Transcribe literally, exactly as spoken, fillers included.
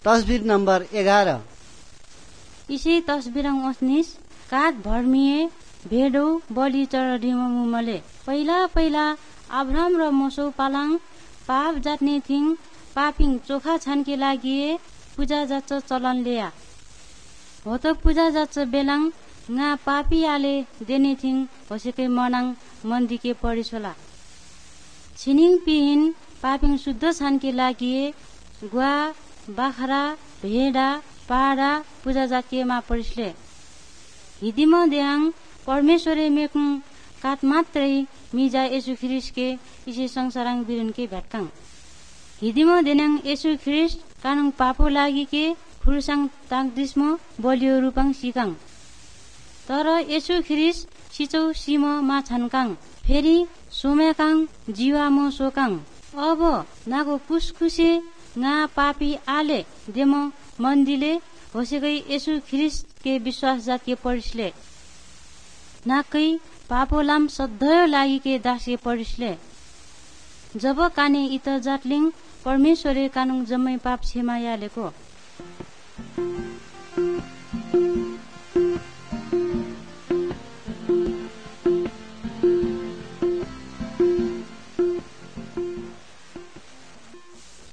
तस्बिर नम्बर एघार। इसी तस्बिरङ ओस्निस काठ भर्मिए भेडो बलि चढिमले पहिला पहिला अब्राहम र मोसो पालाङ पाप जाट्ने थिङ पापिङ चोखा छानके लागि पूजा जाच चलन ल्या हो त पूजा जाच बेलाङ nga पापी आले देने थिङ होसेकै मनाङ मन्दिके पढिसोला छिनिङ पिहिन पापिङ शुद्ध छानके लागि गुवा बाख्रा भेडा पाडा पूजा जातीयमा परिसले हिदिम देहाङ परमेश्वरे मेकुङ काट मात्रै मिजा येशू ख्रिस्टके इसे संसाराङ बिरुनके भेटकाङ हिदिम देनाङ येशू ख्रिस्ट कानुङ पापो लागि के खुरुसाङ ताकदिस्म बलियो रूपाङ सिकाङ तर येशू ख्रिस्ट सिचौ सिम मा छन्काङ फेरि सोमेकाङ जीवामो सोकाङ अब नाको कुसकुसे nga पापी आले देम मन्दिले होसेकै येशू ख्रिस्ट के विश्वास जातीय परिसले नाकै पापोलाम सधैँ लागि के दास्य परिसले जब काने इत जाटलिङ परमेश्वरे कानुङ जम्मै पाप क्षमा यालेको